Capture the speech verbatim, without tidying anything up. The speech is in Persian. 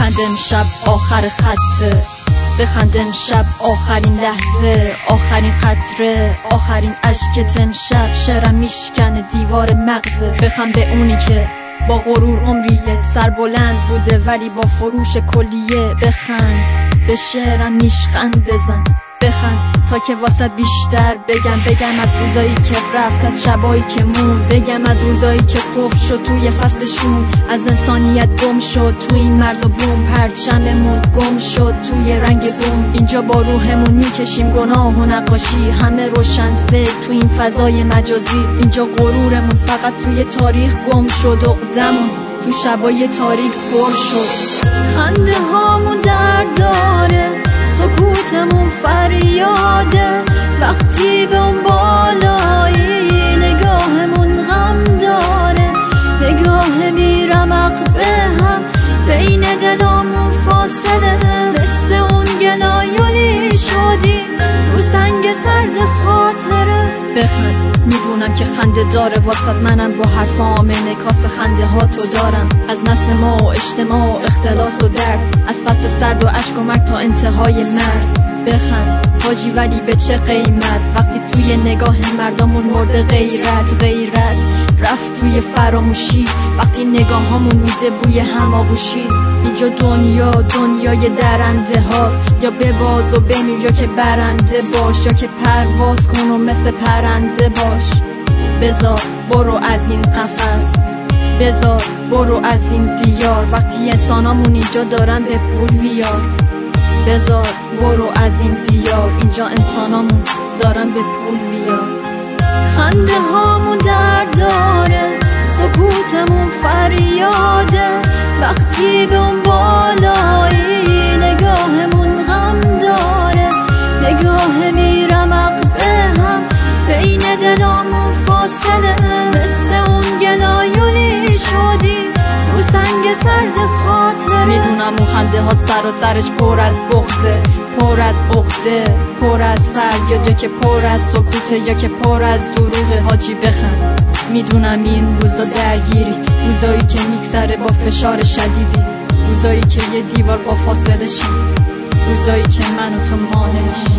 بخندم شب آخر خطه، بخندم شب آخرین لحظه، آخرین قطره، آخرین اشکت امشب شعرم میشکنه دیوار مغزه. بخند به اونی که با غرور عمریه سر بلند بوده ولی با فروش کلیه. بخند به شعرم نیشخند بزن، بخند تا که واسط بیشتر بگم. بگم از روزایی که رفت، از شبایی که مون، بگم از روزایی که قفل شد توی فصلشون، از انسانیت گم شد توی این مرز و بوم، پرچممون گم شد توی رنگ بوم. اینجا با روحمون میکشیم گناه و نقاشی، همه روشن فکر توی این فضای مجازی. اینجا غرورمون فقط توی تاریخ گم شد، عقدمون تو شبای تاریک پر شد. خنده هامون درد داره، سکوتمون فریاده، وقتی به اون بالایی نگاهمون غم داره. نگاه بی رمق به هم بین دلامون فاصله، مثل اون گلایولی شدی رو سنگ سرد خاطره. بخند میدونم که خنده داره واسط، منم با حرفام انعکاس خنده ها تو دارم. از نسل ما و اجتماع و اختلاس و درد، از فصل سرد و اشک و مرگ تا انتهای مرز. بخند حاجی ولی به چه قیمت، وقتی توی نگاه مردمون مرده غیرت. غیرت رفت توی فراموشی وقتی نگاهامون میده بوی هماغوشی. اینجا دنیا دنیای درنده هاست، یا بباز و بمیر یا که برنده باش، یا که پرواز کن و مثل پرنده باش. بذار برو از این قفس، بذار برو از این دیار، وقتی انسانامون اینجا دارن به پول بیار. بذار برو از این دیار، اینجا انسانامون دارن به پول بیار. خنده هامون درد داره، سکوتمون فریاده، وقتی به اون بالایی نگاهمون غم داره. نگاه بی رمق به هم بین دلامون فاصله، مثل اون گلایولی شدی رو سنگ سرد خاطره. میدونم اون خنده ها سر و سرش پر از بغضه، پر از عقده، پر از فریاد، یا که پر از سکوته، یا که پر از دروغه. حاجی بخند میدونم این روزا درگیری، روزایی که میگذره با فشار شدیدی، روزایی که یه دیوار با فاصله شی، روزایی که من و تو مانعش.